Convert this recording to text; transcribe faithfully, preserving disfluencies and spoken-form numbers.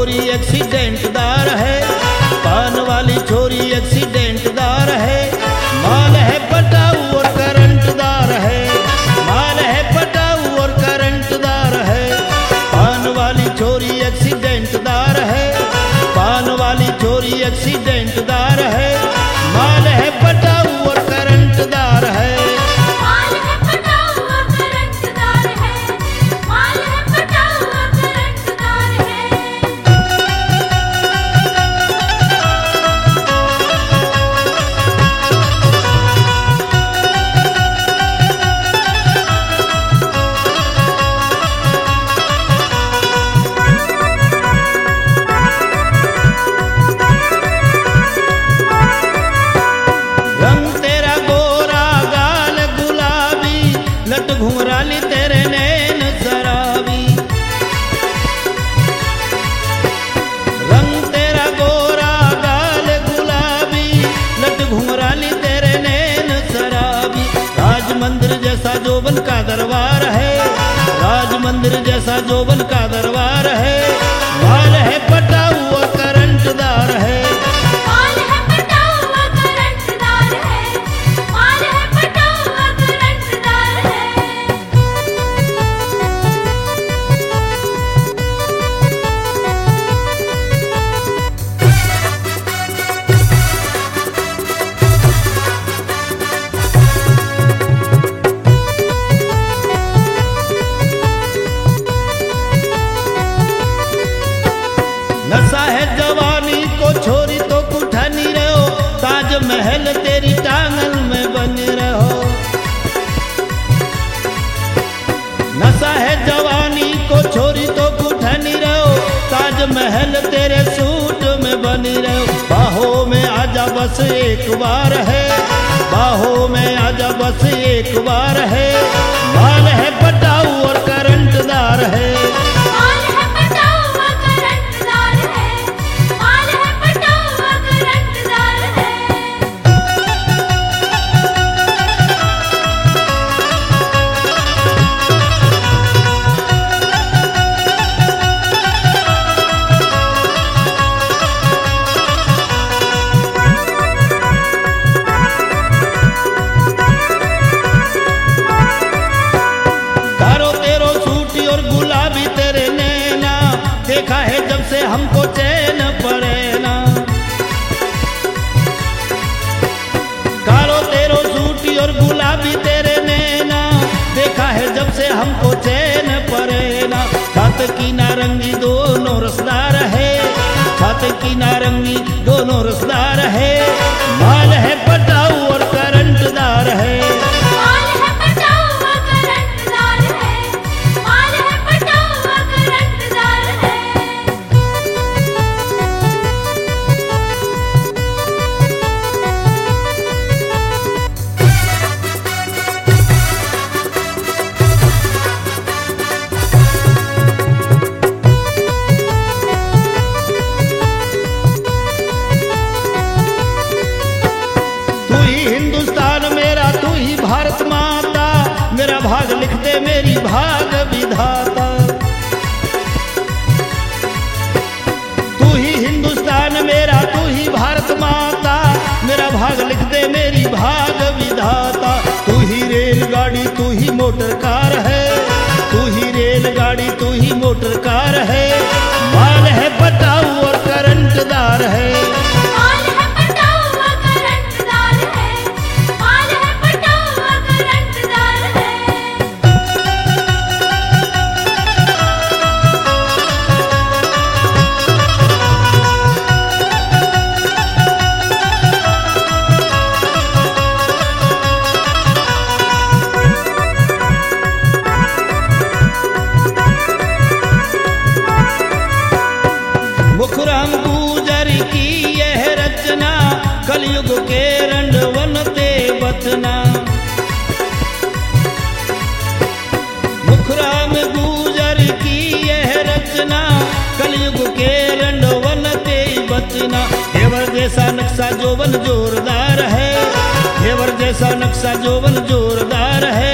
छोरी एक्सीडेंटदार है, पान वाली छोरी एक्सीडेंटदार है। माल है पटाऊ और करंटदार है, माल है पटाऊ और करंटदार है। पान वाली छोरी एक्सीडेंटदार है, पान वाली छोरी एक्सीडेंटदार है। माल है पटाऊ और करंटदार है। माल है पटाऊ और करंटदार है, माल है पटाऊ और करंटदार है। रंग तेरा गोरा गाल गुलाबी, लट घुंघराली तेरे नैन शराबी। रंग तेरा गोरा गाल गुलाबी, लट घुंघराली तेरे नैन शराबी। राज मंदिर जैसा जोबन का दरबार है, राज मंदिर जैसा जोबन का दरबार है। माल है पटाऊ और करंटदार है। माल है पटाऊ और करंटदार है, माल है पटाऊ और करंटदार है। नशा है जवानी को छोरी तो कुठानी रहो, ताजमहल तेरी टांगल में बने रहो। नशा है जवानी को छोरी तो कुठानी रहो, ताजमहल तेरे सूट में बनी रहो। बाहों में आजा बस एक बार है, बाहों में आजा बस एक बार है। माल है पटाऊ और करंटदार है। माल है पटाऊ और करंटदार है, माल है पटाऊ और करंटदार है। कारो तेरो सूटी और गुलाबी तेरे नैना, देखा है जब से हमको चैन पड़े ना। कारो तेरो सूटी और गुलाबी तेरे नैना, देखा है जब से हमको चैन पड़े ना। छात की नारंगी दोनों रसदार है, छात की नारंगी दोनों रसदार है। माल है पटाऊ और करंटदार है। माल है पटाऊ और करंटदार है, माल है पटाऊ और करंटदार है। तू ही हिंदुस्तान मेरा, तू ही भारत माता, मेरा भाग लिख दे मेरी भाग विधाता। तू ही हिंदुस्तान मेरा, तू ही भारत माता, मेरा भाग लिख दे मेरी भाग विधाता। तू ही रेलगाड़ी तू ही मोटर कार है, तू ही रेलगाड़ी तू ही मोटर कार है। माल है पटाऊ और करंटदार है। माल है पटाऊ और करंटदार है, माल है पटाऊ और करंटदार है। मुखराम गुजर की यह रचना, कलयुग के रंडवन ते बचना। मुखराम गुजर की यह रचना, कलयुग के रंडवन ते बचना। घेवर जैसा नक्शा जोबन जोरदार है, घेवर जैसा नक्शा जोबन जोरदार है।